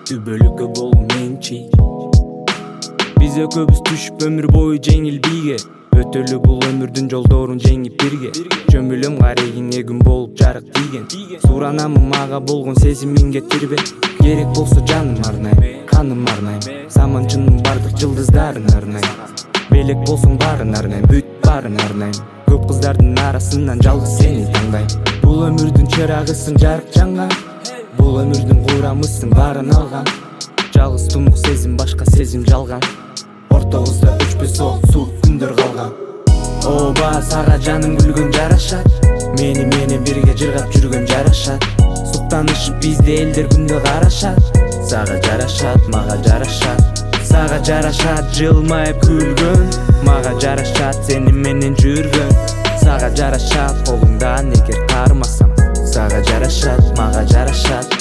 Түбөлүккө болгон менчи. Биз экөөбүз түшүп өмүр бою жеңил бийге. Өтөлү бул өмүрдүн жолдорун жеңип бирге. Жөмүлөм карегин эгүн болуп жарык тийген. Суранамын мага болгон сезимиңге тирбе. Керек болсо жаным арнайм, каным арнайм. Саманчынын бардык жылдыздарын арнайм. Белек болсоң баарын арнайм, бүт баарын арнайм. Көп кыздардын арасынан жалгыз сени тандайм. Бул өмүрдүн чырагысың жарык жанган. Бул өмүрдүн курамысың баарын алган. Жалгыз тунук сезим, башка сезим жалган. Ортобузда өчпөс суу күндөр калган. Оба сага жаным күлгөн жарашат. Мени менен бирге жыргап жүргөн жарашат. Суктанышып бизде элдер күндө карашат. Сага жарашат, мага жарашат. Сага жарашат жылмайып күлгөн. Мага жарашат сени менен жүргөн. Сага жарашат колуңдан эгер кармасам. Сага жарашат, мага жарашат.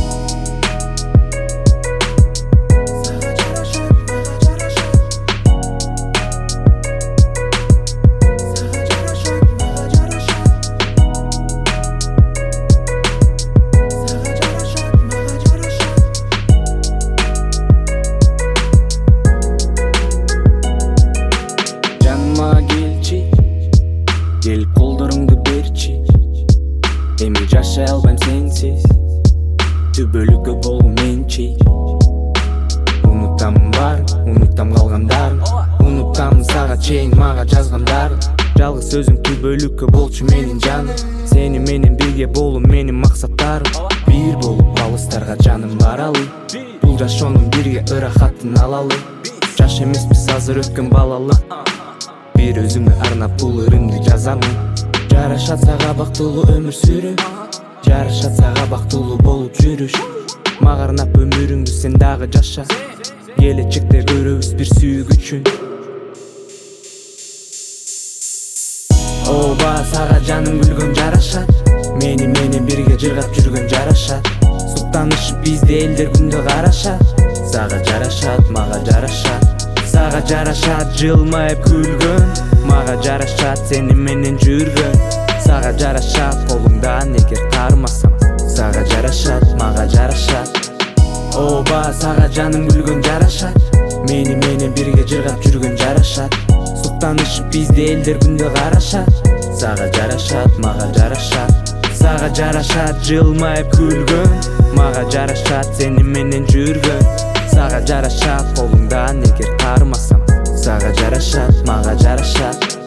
Келип колдоруңду берчи. Эми жашай албайм сенсиз. Түбөлүккө болгон менчи. Унутамын баарын, унутам калгандарын. Унутамын сага чейин мага жазгандарын. Жалгыз өзүң түбөлүккө болчу менин жаным. Сени менен бирге болуу менин максаттарым. Бир болуп алыстарга жаным баралы. Бул жашоонун бирге ырахатын алалы. Жаш эмеспиз азыр өткөн балалык. Бир өзүңө арнап бул ырымды жазамын. Жарашат сага бактылуу өмүр сүрүү. Жарашат сага бактылуу болуп жүрүш. Мага арнап өмүрүңдү сен дагы жаша. Келечекте көрөбүз бир сүйгүчүн. Оба сага жаным күлгөн жарашат. Мени менен бирге жыргап жүргөн жарашат. Суктанышып бизде элдер күндө карашат. Сага жарашат, мага жарашат. Сага жарашат жылмайып күлгөн. Мага жарашат сени менен жүргөн. Сага жарашат колуңдан эгер кармасам. Сага жарашат, мага жарашат. Оба сага жаным күлгөн жарашат. Мени менен бирге жыргап жүргөн жарашат. Суктанышып бизде элдер күндө карашат. Сага жарашат, мага жарашат. Сага жарашат жылмайып күлгөн. Мага жарашат сени менен жүргөн. Сага жарашат колуңдан эгер кармасам. Сага жарашат, мага жарашат.